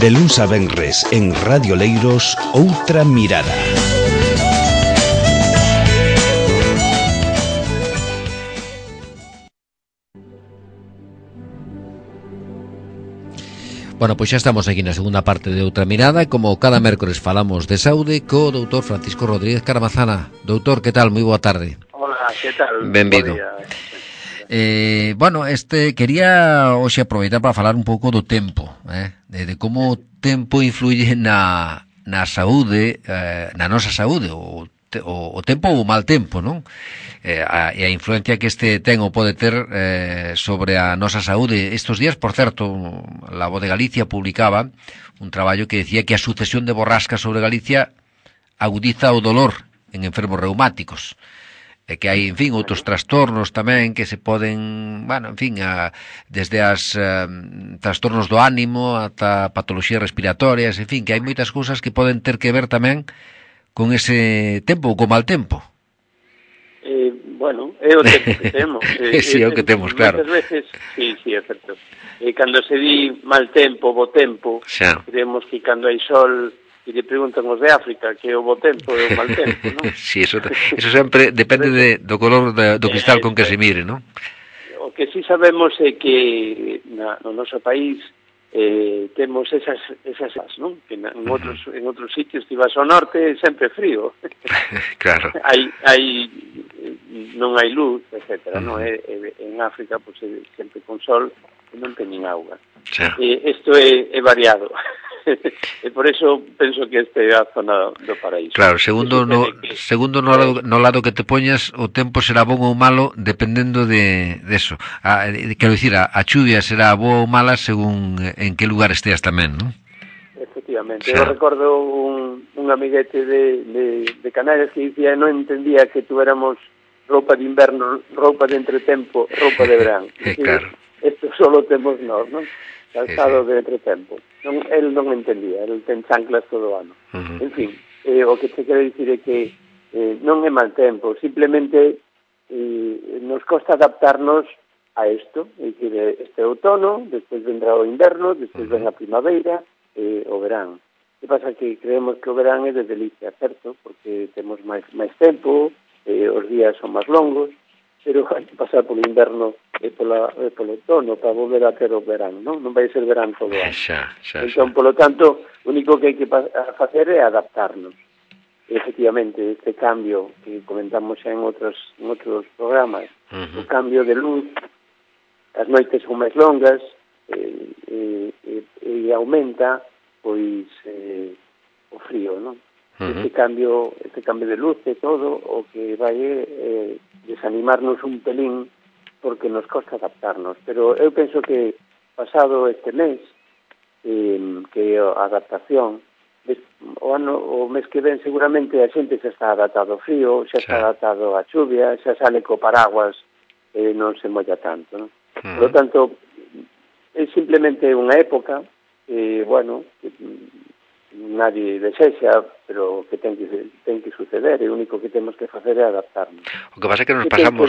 De luns a venres en Radio Leiros, Outra Mirada. Bueno, pois xa estamos aquí na segunda parte de Outra Mirada e como cada mércores falamos de saúde co doutor Francisco Rodríguez Caramazana. Doutor, que tal? Moi boa tarde. Hola, que tal? Benvido. Bueno, quería hoxe aproveitar para falar un pouco do tempo, de como o tempo influye na saúde, na nosa saúde, o tempo ou o mal tempo, non? E a influencia que este ten ou pode ter sobre a nosa saúde. Estos días, por certo, La Voz de Galicia publicaba un traballo que decía que a sucesión de borrascas sobre Galicia agudiza o dolor en enfermos reumáticos. E que hai, en fin, outros trastornos tamén que se poden, bueno, en fin, desde as trastornos do ánimo ata patoloxías respiratorias, en fin, que hai moitas cousas que poden ter que ver tamén con ese tempo ou con mal tempo. Bueno, é o tempo que temos. Sí, é o que temos, claro. Moitas veces, sí, é certo. Cando se di mal tempo, bo tempo, creemos que cando hai sol e lle preguntan os de África que é o bo tempo e o mal tempo, non? Sí, eso sempre depende do color do cristal con que se mire, non? O que sí sabemos é que no noso país temos esas, non? Que en outros sitios, ti vas ao norte, é sempre frío. Claro. Non hai luz, etcétera, non? En África, pois, sempre con sol, non teñen auga. Isto é variado. E por eso penso que este é a zona do paraíso. Claro, segundo no lado que te poñas, o tempo será bon ou malo dependendo de eso. Quero dicir, a chuvia será boa ou mala según en que lugar esteas tamén, non? Efectivamente. Eu recordo un amiguete de Canarias que dicía non entendía que tuéramos roupa de inverno, roupa de entretempo, roupa de verán. Claro. Isto solo temos nós, non? Calzado de entretempo. El non entendía, el ten chanclas todo o ano. En fin, o que te quero dicir é que non é mal tempo, simplemente nos costa adaptarnos a isto, é dicir, este outono, despois vendrá o inverno, despois ven a primavera e o verán. Que pasa que creemos que o verán é de delicia, certo? Porque temos máis tempo, os días son máis longos, pero hai que pasar polo inverno e polo outono para volver a ter o verán, non? Non vai ser verán todo o ano. Entón, polo tanto, o único que hai que facer é adaptarnos. Efectivamente, este cambio que comentamos xa en outros programas, o cambio de luz, as noites son máis longas e aumenta, pois, o frío, non? Este cambio de luz e todo o que vai desanimarnos un pelín porque nos costa adaptarnos, pero eu penso que pasado este mes que a adaptación o mes que ven seguramente a xente xa está adaptado ao frío, xa está adaptado á chuvia, xa sale co paraguas e non se molla tanto, non? Por lo tanto, é simplemente unha época bueno, que nadie desexa, pero que ten que suceder, e o único que temos que facer é adaptarnos. O que pasa é que nos pasamos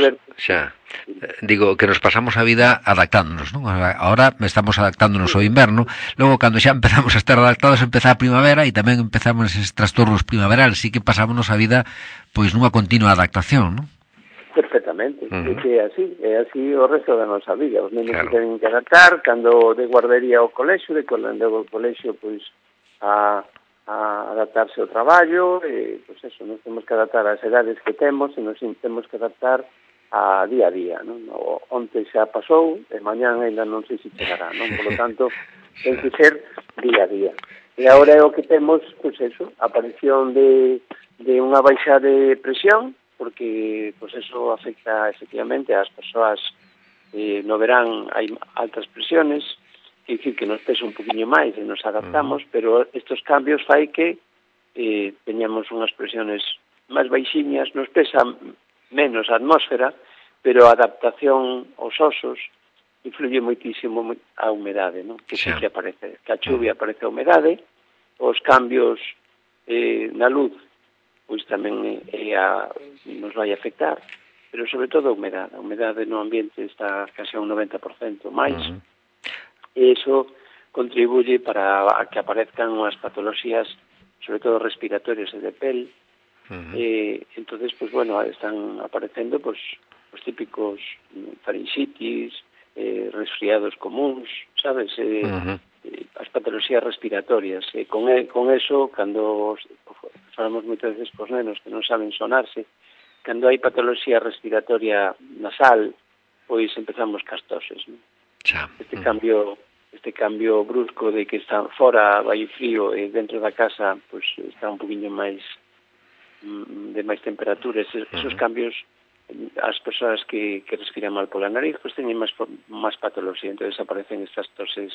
que nos pasamos a vida adaptándonos, non? Ahora estamos adaptándonos ao inverno, logo cando xa empezamos a estar adaptados empeza a primavera e tamén empezamos eses trastornos primaverales, así que pasámonos a vida pois nunha continua adaptación, non? Perfectamente, é así o resto da nosa vida. Os nenos se tenen que adaptar cando de guardería ao colexio, de ao colexio pois a adaptarse ao traballo, e, pois eso, nos temos que adaptar ás edades que temos e nos temos que adaptar a día a día, non? Onte xa pasou, e mañán ainda non sei se chegará, non? Por lo tanto, ten que ser día a día. E agora é o que temos, pois eso, a aparición de unha baixa de presión, porque, pois eso afecta efectivamente ás persoas no verán hai altas presiones, é dicir que nos pesa un poquinho máis e nos adaptamos, pero estos cambios fai que teñamos unhas presiones máis baixiñas, nos pesa menos a atmósfera, pero a adaptación aos osos influye moitísimo a humedade, non? Que sí que aparece, que a chuvia aparece a humedade, os cambios na luz, pois tamén nos vai afectar, pero sobre todo a humedade no ambiente está case a un 90% máis, e iso contribuye para que aparezcan unhas patologías, sobre todo respiratorias e de pel. Entonces, pues bueno, están aparecendo pues os típicos faringitis, resfriados comuns, sabes? As patologías respiratorias. Con eso, cando falamos moitas veces cos nenos que non saben sonarse, cando hai patología respiratoria nasal, pois empezamos cas toses, non? Este cambio brusco de que está fora vai frío e dentro da casa pois está un poquinho máis de máis temperatura. Esos cambios, as persoas que respiran mal pola nariz pois teñen máis patología, entonces aparecen estas toses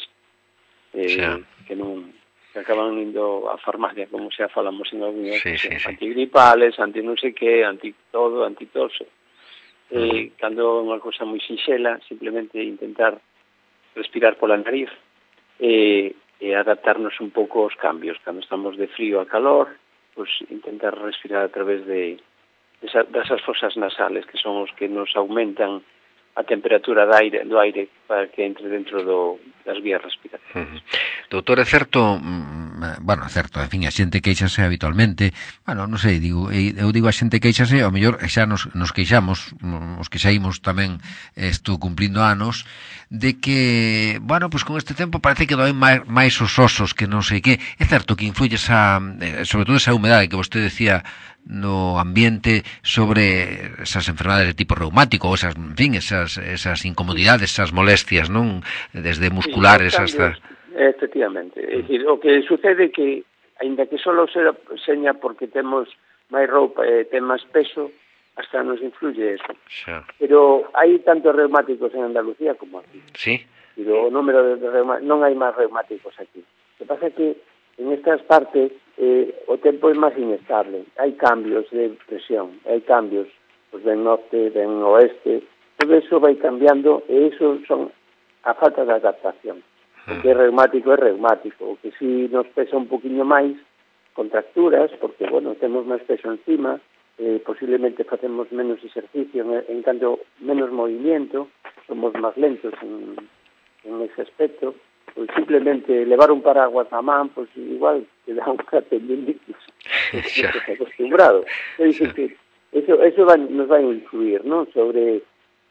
que non que acaban indo á farmacia, como xa falamos en algunhas antigripales, anti non sei que, anti todo, anti tose. Cando é unha cosa moi sinxela, simplemente intentar respirar pola nariz e adaptarnos un pouco aos cambios. Cando estamos de frío a calor, pues intentar respirar a través desas fosas nasales, que son os que nos aumentan a temperatura do aire para que entre dentro das vías respiratorias. Doutor, é certo, bueno, é certo, en fin, a xente queixase habitualmente, bueno, non sei, eu digo a xente queixase, ao mellor xa nos queixamos, os que saímos tamén cumplindo anos, de que, bueno, pues con este tempo parece que doen máis os osos que non sei que. É certo que influye sobre todo esa humedade que vostede decía no ambiente sobre esas enfermedades de tipo reumático, esas, en fin, esas incomodidades, esas molestias, non? Desde musculares hasta... Efectivamente. É dicir, o que sucede é que, aínda que solo seña porque temos máis roupa e ten máis peso, hasta nos influye eso. Pero hai tantos reumáticos en Andalucía como aquí. Sí. Pero o número de reumáticos, non hai máis reumáticos aquí. O que pasa é que en estas partes o tempo é máis inestable. Hai cambios de presión, hai cambios pues, del norte, del oeste. Todo eso vai cambiando e eso son a falta de adaptación. O que é reumático. O que si nos pesa un poquinho máis, contracturas, porque, bueno, temos máis peso encima, posiblemente facemos menos exercicio, en cambio, menos movimiento, somos máis lentos en ese aspecto, pues simplemente levar un paraguas na man, pues igual te dá un tendinitis, que estás acostumbrado. É dicir que eso nos vai a influir, ¿no?, sobre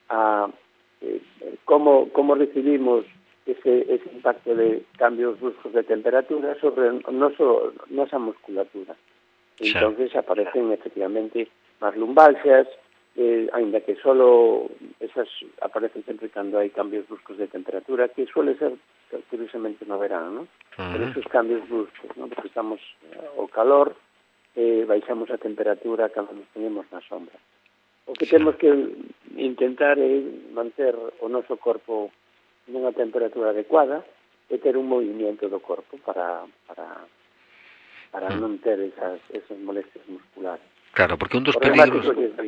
como recibimos ese impacto de cambios bruscos de temperatura sobre nosa musculatura. Entonces aparecen efectivamente máis lumbalgias, ainda que solo esas aparecen sempre cando hai cambios bruscos de temperatura, que suele ser curiosamente no verán, ¿no? Pero esos cambios bruscos, ¿no? Porque estamos ao calor, baixamos a temperatura cando nos ponemos na sombra. O que temos que intentar é manter o noso corpo nunha temperatura adecuada e ter un movimento do corpo para non ter esas molestias musculares. Claro, porque un dos peligros...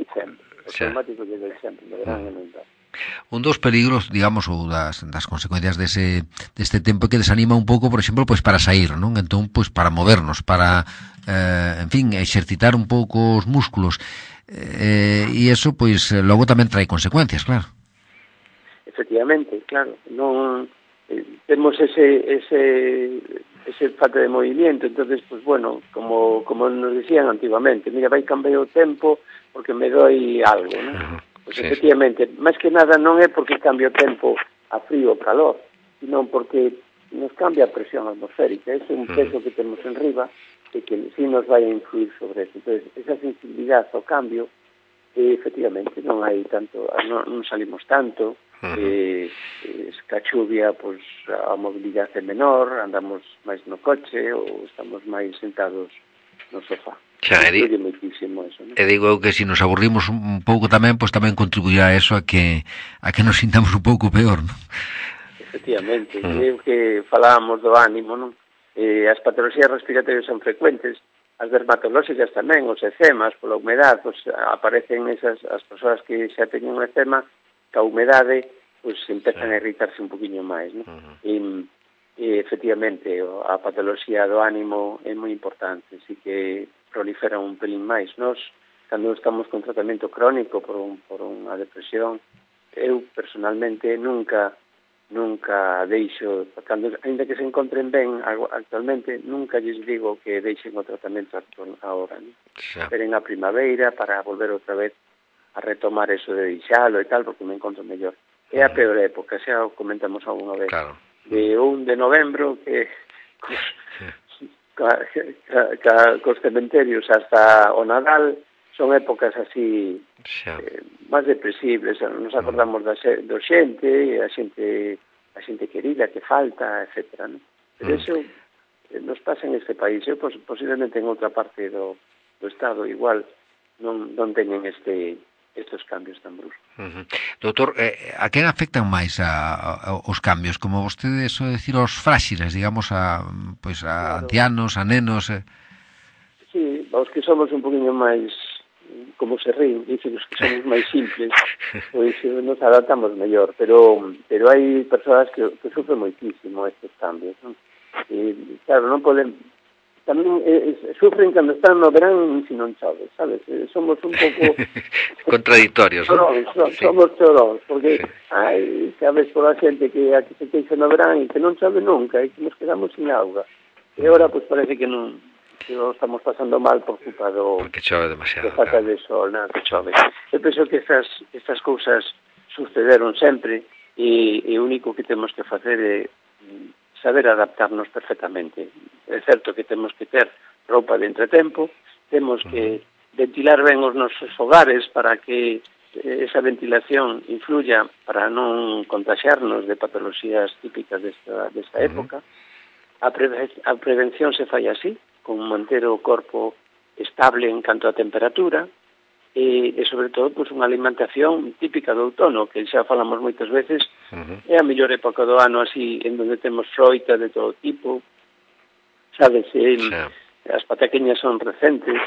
Un dos peligros, digamos, ou das consecuencias deste tempo que desanima un pouco, por exemplo, pois para sair, non? Entón, pois para movernos, para, en fin, exercitar un pouco os músculos. E iso, pois, logo tamén trae consecuencias, claro. Efectivamente, claro. Non temos ese falta de movimiento, entonces, pues bueno, como nos decían antiguamente, mira, vai cambiar o tempo porque me doi algo, non? Pues efectivamente, máis que nada non é porque cambia o tempo a frío ou calor, sino porque nos cambia a presión atmosférica, ese é un peso que temos en riba e que sí nos vai a influir sobre eso. Entonces, esa sensibilidade ao cambio, efectivamente, non hai tanto, non salimos tanto, a chuvia, pues, a mobilidade é menor, andamos máis no coche ou estamos máis sentados no sofá. Moitísimo eso, ¿no? E digo eu que se nos aburrimos un pouco tamén, pois tamén contribuirá a eso a que nos sintamos un pouco peor, non? Efectivamente, é o que falábamos do ánimo, non? As patologías respiratorias son frecuentes, as dermatolóxicas tamén, os ecemas, pola humedade, pues, aparecen as persoas que xa teñen un ecema, que a humedade pues, empezan a irritarse un poquinho máis, non? E efectivamente, a patoloxía do ánimo é moi importante, así que prolifera un pelín máis. Nos, cando estamos con tratamento crónico por unha depresión, eu personalmente nunca nunca deixo, ainda que se encontren ben actualmente, nunca lles digo que deixen o tratamento agora, non? Esperen a primavera para volver outra vez a retomar eso de deixalo e tal, porque me encontro mellor. É a peor época, xa o comentamos alguna vez. Claro. De 1 de novembro, que cos cementerios hasta o Nadal, son épocas así máis depresibles, nos acordamos do xente, a xente querida que falta, etcétera, ¿no? Pero eso nos pasa en este país. Eu posiblemente en outra parte do Estado igual non teñen estos cambios tan bruscos. Doutor, a quen afectan máis os cambios? Como vostede soe decir, os fráxiles, digamos, pois a ancianos, a nenos... Sí, os que somos un poquinho máis, como se ríen, dicen os que somos máis simples, pois nos adaptamos mellor, pero hai persoas que sufren moitísimo estes cambios, non? E, claro, non poden... Tamén sufren cando están no verán se non chove, sabes? Somos un pouco... contradictorios, chorón, ¿no? Somos choróns, porque sabes por a xente que aquí se queixa no verán e que non chove nunca, e que nos quedamos sin auga. E agora, pois parece que non... que lo estamos pasando mal por culpa porque chove demasiado, de falta de sol, que chove. Eu penso que estas cousas sucederon sempre e o único que temos que facer é saber adaptarnos perfectamente. É certo que temos que ter roupa de entretempo, temos que ventilar ben os nosos hogares para que esa ventilación influya para non contaxiarnos de patologías típicas desta época. A prevención se fai así, con manter o corpo estable en canto a temperatura e sobre todo pues, unha alimentación típica do outono, que xa falamos moitas veces, é a mellor época do ano así, en donde temos froita de todo tipo, sabes, as pataqueñas son recentes,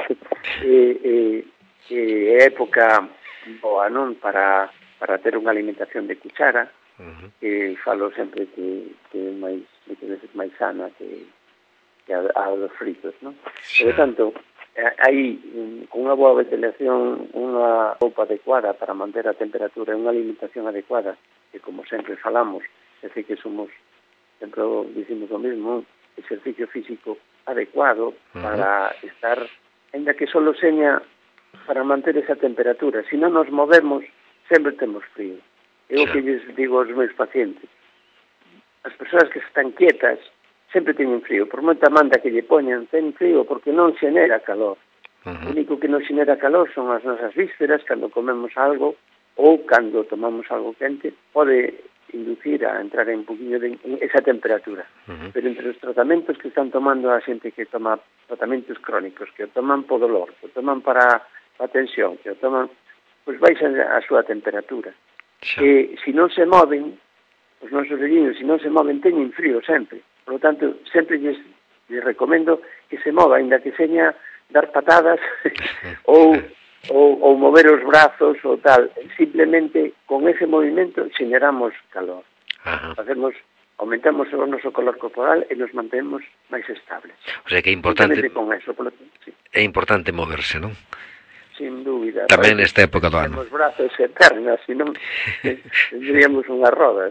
é época boa, non, para ter unha alimentación de cuchara, que falo sempre que é moitas veces máis sana que a dos fritos, non? Por tanto, hai con unha boa ventilación, unha roupa adecuada para manter a temperatura e unha alimentación adecuada, que como sempre falamos, é que somos, sempre dicimos o mesmo, exercicio físico adecuado para estar, ainda que solo seña para manter esa temperatura. Se non nos movemos, sempre temos frío. É o que lles digo aos meus pacientes. As persoas que están quietas sempre teñen frío, por moita manda que lle poñan, ten frío porque non xenera calor. O único que non xenera calor son as nosas vísceras, cando comemos algo ou cando tomamos algo quente, pode inducir a entrar en un poquinho de esa temperatura. Pero entre os tratamentos que están tomando a xente que toma tratamentos crónicos, que o toman por dolor, que o toman para a tensión, que o toman, pois baixa a súa temperatura. E se non se moven, os nosos velliños, se non se moven, teñen frío sempre. Por lo tanto, sempre lles recomendo que se mova, ainda que seña dar patadas ou mover os brazos ou tal. Simplemente, con ese movimento, xeneramos calor. Aumentamos o noso calor corporal e nos mantemos máis estables. O sea que é importante... Con eso, sí. É importante moverse, non? Sin dúbida. Tamén nesta época do ano. Temos brazos e pernas, senón tendríamos unhas rodas.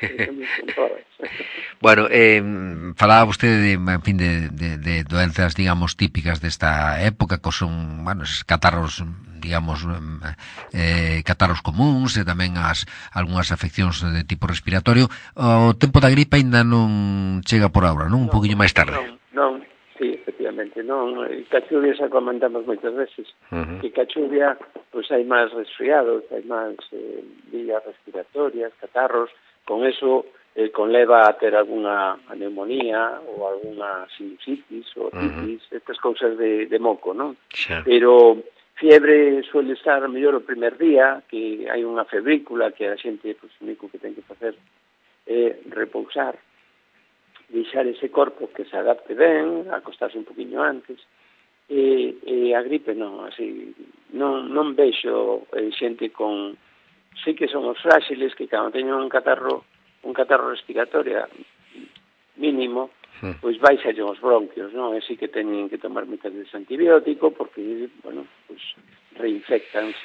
Bueno, falaba vostede de doenzas, digamos, típicas desta época, que son, bueno, esos catarros, digamos, catarros comuns e tamén algunhas afeccións de tipo respiratorio. O tempo da gripe aínda non chega por ahora, non? Un poquinho máis tarde. Non. Sí, efectivamente, non. A chuvia xa comentamos moitas veces, que a chuvia pois hai máis resfriados, hai máis vías respiratorias, catarros, con eso conleva a ter algunha neumonía ou algunha sinusitis ou otitis, estas cousas de moco, non? Pero fiebre suele estar mellor o primer día, que hai unha febrícula que a xente, pois, o único que ten que facer é repousar, deixar ese corpo que se adapte ben, acostarse un poquinho antes, e a gripe non, así, non vexo xente con... Sí que son os frágiles que cando teñen un catarro respiratorio mínimo, pois baixalle os bronquios, non? E sí que teñen que tomar moitas veces antibiótico, porque, bueno, pois reinfectanse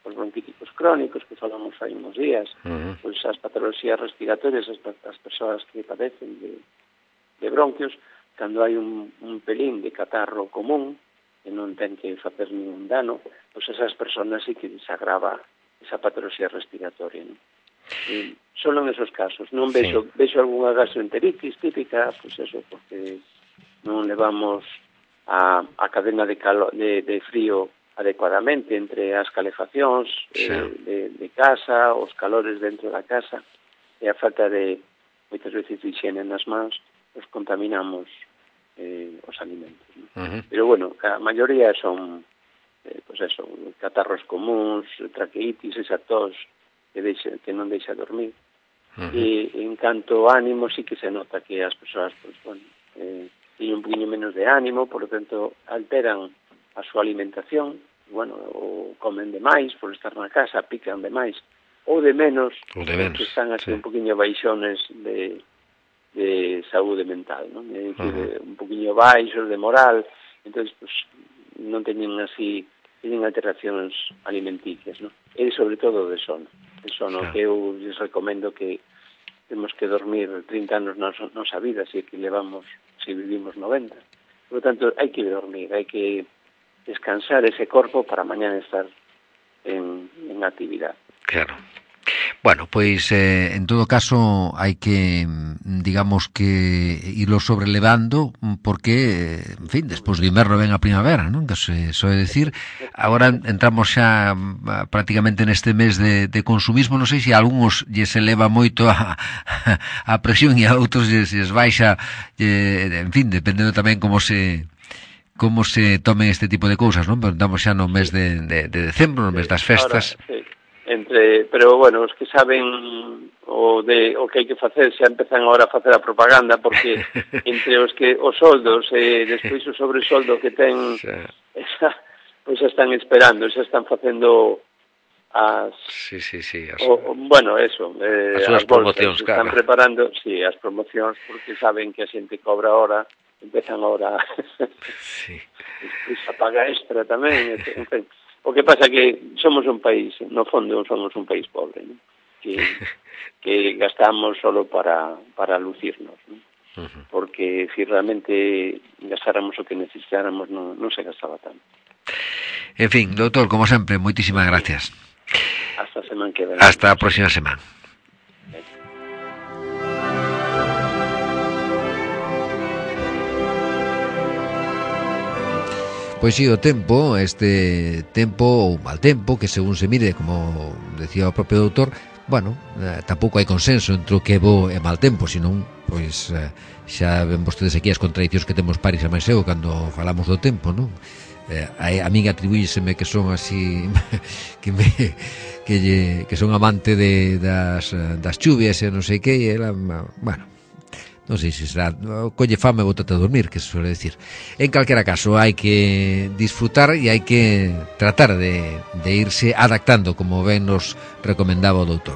os bronquíticos crónicos que falamos hai uns días, pois as patoloxías respiratorias, as persoas que padecen de bronquios, cando hai un pelín de catarro común, que non ten que facer ningún dano, pois esas persoas sí que desagrava esa patoloxía respiratoria, non? Solo en esos casos. Non vexo algunha gastroenteritis típica, pois eso, porque non levamos a cadena de frío adecuadamente entre as calefaccións de casa, os calores dentro da casa, e a falta de moitas veces de higiene nas mans, os contaminamos os alimentos, ¿no? Pero bueno, a maioría son pois eso, catarros comuns, traqueitis, esa tos que non deixa dormir. E en canto ao ánimo sí que se nota que as persoas pois, bueno, teñen un poquinho menos de ánimo, por lo tanto alteran a súa alimentación, bueno, ou comen demais por estar na casa, pican demais, ou de menos, que están así un poquinho baixones de saúde mental, ¿no? Un poquinho baixos de moral, entonces pues, non teñen así, teñen alteracións alimenticias, ¿no? E sobre todo de sono, que eu les recomendo que temos que dormir 30 anos na nosa vida, si vivimos 90. Por lo tanto, hai que dormir, hai que descansar ese corpo para mañana estar en actividade. Claro. Bueno, pois en todo caso hai que, digamos que irlo sobrelevando porque, en fin, despois do inverno ven a primavera, non? Que se soe decir. Agora entramos xa prácticamente neste mes de consumismo, non sei se a algúns lles eleva moito a presión e a outros lles baixa, en fin, dependendo tamén como se tomen este tipo de cousas, non? Pero estamos xa no mes de decembro, no mes das festas. Ahora, sí. Pero bueno, os que saben o que hai que facer xa empezan agora a facer a propaganda, porque entre os soldos e despois o sobresoldo que ten pois xa están esperando, xa están facendo as bueno, eso, as súas promocións, están preparando, as promocións, porque saben que a xente cobra ahora, empezan ahora a paga extra tamén, en fin. O que pasa que somos un país, no fondo somos un país pobre, ¿no? que gastamos solo para lucirnos, ¿no? Porque si realmente gastáramos o que necesitáramos non se gastaba tanto. En fin, doutor, como sempre, moitísimas gracias. Hasta a semana que ven. Hasta a próxima semana. Pois si, o tempo, este tempo ou mal tempo, que según se mire, como decía o propio doutor, bueno, tampouco hai consenso entre o que é bo e mal tempo, senón, pois, xa ven vostedes aquí as contradicións que temos Paris e máis eu cando falamos do tempo, non? A min atribúyeseme que son así que son amante das chuvias e non sei que, e ela, bueno, non sei se será colle fame e bótate a dormir, que se suele decir. En calquera caso, hai que disfrutar e hai que tratar de irse adaptando, como ben nos recomendaba o doutor.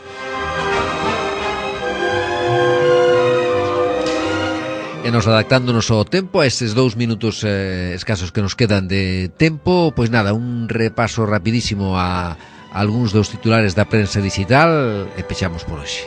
E nos adaptándonos ao tempo, a estes 2 minutos escasos que nos quedan de tempo, pois nada, un repaso rapidísimo a algúns dos titulares da prensa digital e pechamos por hoxe.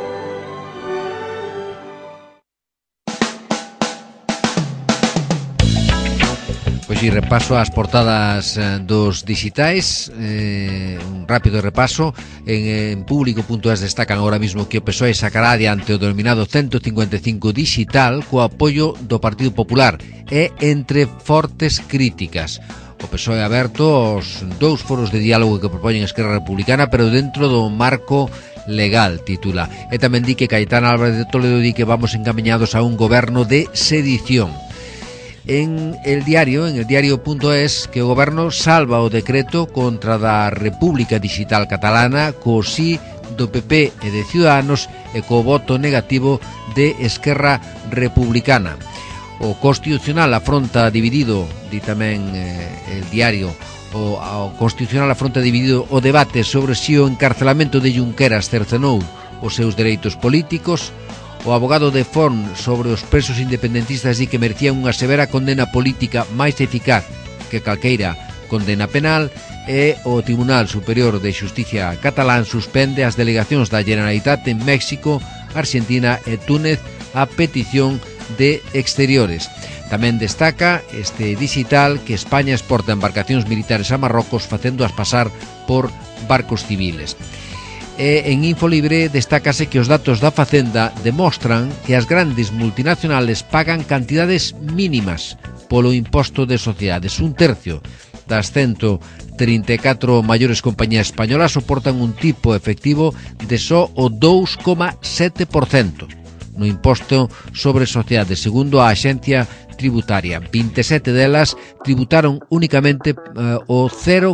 Pois si, repaso as portadas dos digitais, un rápido repaso. En público.es destacan ahora mismo que o PSOE sacará adiante o denominado 155 digital co apoio do Partido Popular e entre fortes críticas. O PSOE aberto aos 2 foros de diálogo que propoñen Esquerra Republicana, pero dentro do marco legal, titula. E tamén di que Cayetana Álvarez de Toledo di que vamos encaminados a un goberno de sedición. En el diario.es, que o goberno salva o decreto contra da República Digital Catalana co sí do PP e de Ciudadanos e co voto negativo de Esquerra Republicana. O Constitucional afronta dividido, di tamén el diario, o Constitucional afronta dividido o debate sobre se o encarcelamento de Junqueras cercenou os seus dereitos políticos. O abogado de Forn sobre os presos independentistas di que merecían unha severa condena política máis eficaz que calqueira condena penal, e o Tribunal Superior de Xusticia catalán suspende as delegacións da Generalitat en México, Argentina e Túnez a petición de exteriores. Tamén destaca este digital que España exporta embarcacións militares a Marrocos facéndoas pasar por barcos civiles. E en Infolibre destácase que os datos da Facenda demostran que as grandes multinacionales pagan cantidades mínimas polo imposto de sociedades. Un tercio das 134 maiores compañías españolas soportan un tipo efectivo de só o 2,7% no imposto sobre sociedades, segundo a Axencia Tributaria. 27 delas tributaron únicamente o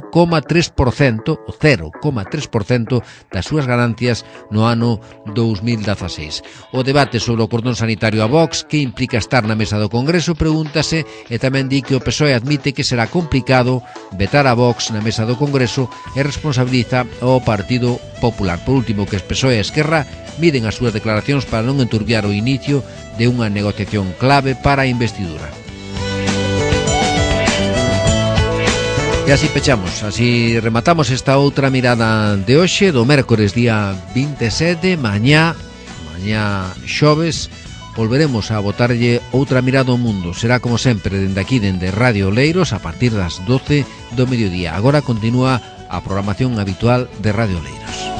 0,3% das súas ganancias no ano 2016. O debate sobre o cordón sanitario a Vox, que implica estar na mesa do Congreso, pregúntase, e tamén di que o PSOE admite que será complicado vetar a Vox na mesa do Congreso e responsabiliza ao Partido Popular. Por último, que PSOE e Esquerra miden as súas declaracións para non enturbiar o inicio de unha negociación clave para a investidura. E así pechamos, así rematamos esta outra mirada de hoxe, do mércores día 27, mañá xoves, volveremos a botarlle outra mirada ao mundo. Será como sempre dende aquí, dende Radio Oleiros, a partir das 12 do mediodía. Agora continúa a programación habitual de Radio Oleiros.